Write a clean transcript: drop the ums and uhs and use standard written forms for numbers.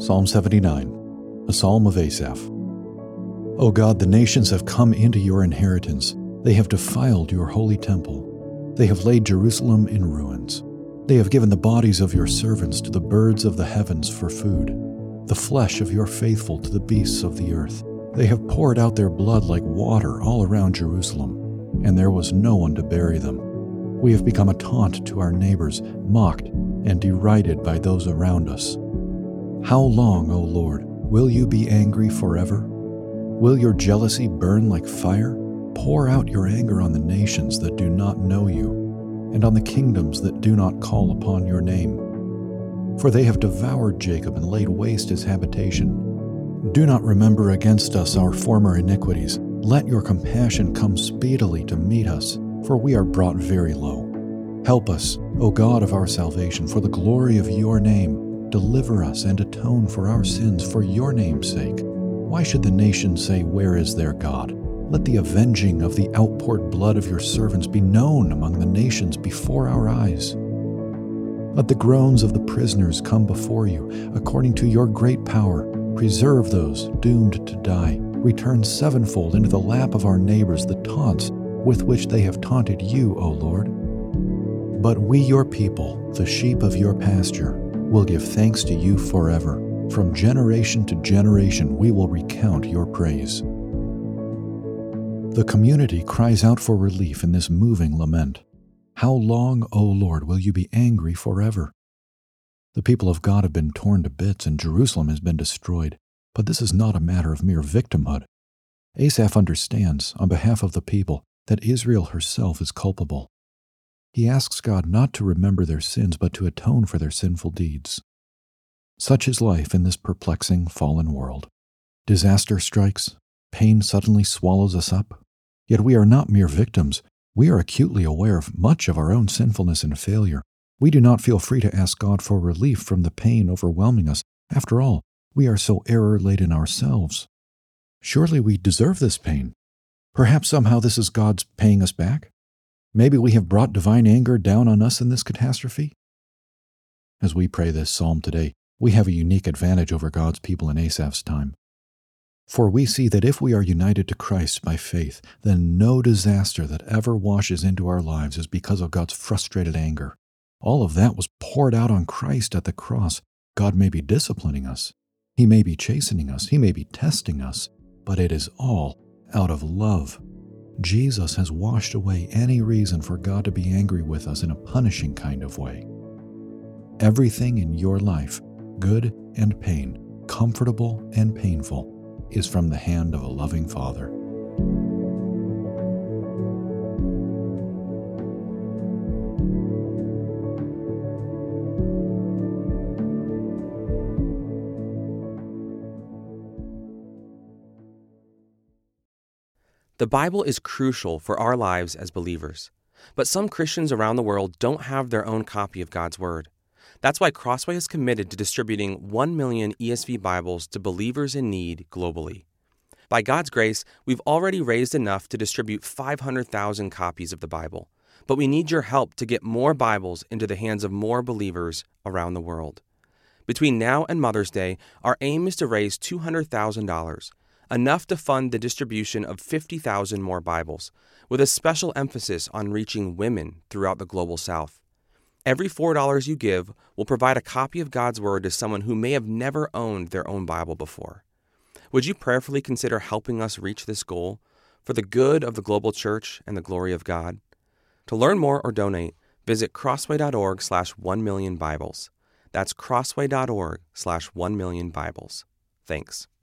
Psalm 79, a psalm of Asaph. O God, the nations have come into your inheritance. They have defiled your holy temple. They have laid Jerusalem in ruins. They have given the bodies of your servants to the birds of the heavens for food, the flesh of your faithful to the beasts of the earth. They have poured out their blood like water all around Jerusalem, and there was no one to bury them. We have become a taunt to our neighbors, mocked and derided by those around us. How long, O Lord, will you be angry forever? Will your jealousy burn like fire? Pour out your anger on the nations that do not know you, and on the kingdoms that do not call upon your name. For they have devoured Jacob and laid waste his habitation. Do not remember against us our former iniquities. Let your compassion come speedily to meet us, for we are brought very low. Help us, O God of our salvation, for the glory of your name. Deliver us and atone for our sins for your name's sake. Why should the nations say, "Where is their God?" Let the avenging of the outpoured blood of your servants be known among the nations before our eyes. Let the groans of the prisoners come before you. According to your great power, preserve those doomed to die. Return sevenfold into the lap of our neighbors the taunts with which they have taunted you, O Lord. But we, your people, the sheep of your pasture, will give thanks to you forever. From generation to generation we will recount your praise. The community cries out for relief in this moving lament. How long, O Lord, will you be angry forever? The people of God have been torn to bits and Jerusalem has been destroyed, but this is not a matter of mere victimhood. Asaph understands, on behalf of the people, that Israel herself is culpable. He asks God not to remember their sins, but to atone for their sinful deeds. Such is life in this perplexing, fallen world. Disaster strikes, pain suddenly swallows us up. Yet we are not mere victims. We are acutely aware of much of our own sinfulness and failure. We do not feel free to ask God for relief from the pain overwhelming us. After all, we are so error-laden ourselves. Surely we deserve this pain. Perhaps somehow this is God's paying us back? Maybe we have brought divine anger down on us in this catastrophe? As we pray this psalm today, we have a unique advantage over God's people in Asaph's time. For we see that if we are united to Christ by faith, then no disaster that ever washes into our lives is because of God's frustrated anger. All of that was poured out on Christ at the cross. God may be disciplining us. He may be chastening us. He may be testing us. But it is all out of love. Jesus has washed away any reason for God to be angry with us in a punishing kind of way. Everything in your life, good and pain, comfortable and painful, is from the hand of a loving Father. The Bible is crucial for our lives as believers, but some Christians around the world don't have their own copy of God's Word. That's why Crossway is committed to distributing 1 million ESV Bibles to believers in need globally. By God's grace, we've already raised enough to distribute 500,000 copies of the Bible, but we need your help to get more Bibles into the hands of more believers around the world. Between now and Mother's Day, our aim is to raise $200,000, enough to fund the distribution of 50,000 more Bibles, with a special emphasis on reaching women throughout the global South. Every $4 you give will provide a copy of God's Word to someone who may have never owned their own Bible before. Would you prayerfully consider helping us reach this goal for the good of the global church and the glory of God? To learn more or donate, visit crossway.org/1millionbibles. That's crossway.org/1millionbibles. Thanks.